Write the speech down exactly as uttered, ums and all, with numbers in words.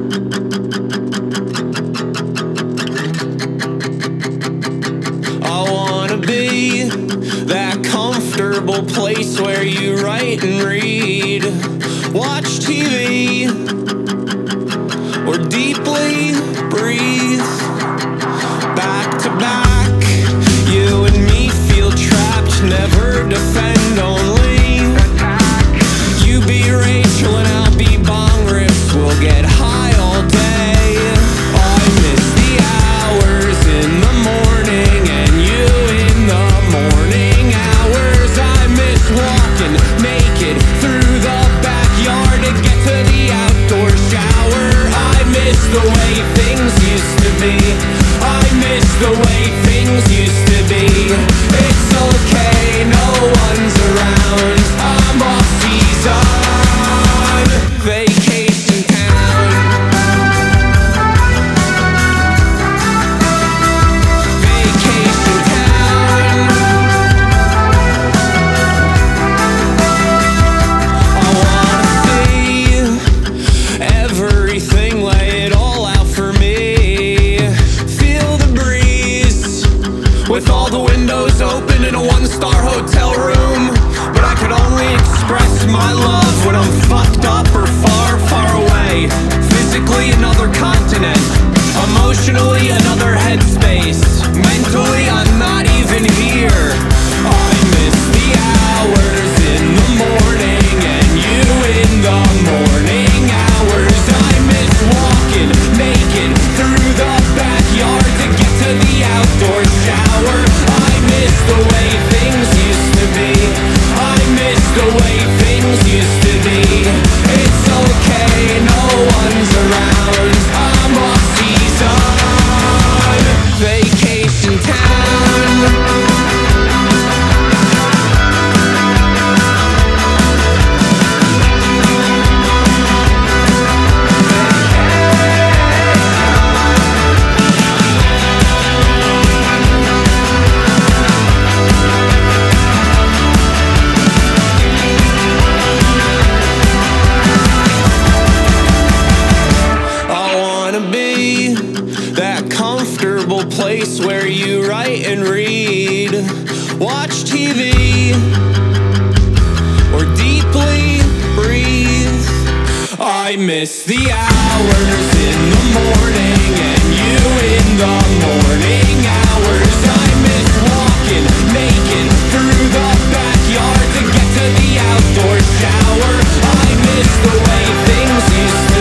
I wanna be that comfortable place where you write and read, watch T V, or deeply breathe. Back to back, you and me feel trapped, never defend, only you be Rachel and I'll be Bong Rips. We'll get high all day. I miss the hours in the morning and you in the morning hours. I miss walking naked through the backyard to get to the outdoor shower. I miss the way things used to be. I miss the way things used to be. It's okay, no one's around. I'm off season, vacation town. Vacation town. I wanna see everything, lay it all out for me. Feel the breeze with all the windows open in a one-star hotel room. But I could only express my love when I'm fucked up or far, far away. Physically another continent, emotionally another headspace. Mentally I'm not even here. I miss the hours in the morning and you in the morning hours. I miss walking naked through the backyard to get to the outdoor shower. I miss the way things used to be. I miss the way things used to be. It's okay, no one's around. I'm off season, vacation town. Place where you write and read, watch T V, or deeply breathe. I miss the hours in the morning and you in the morning hours. I miss walking naked through the backyard to get to the outdoor shower. I miss the way things used to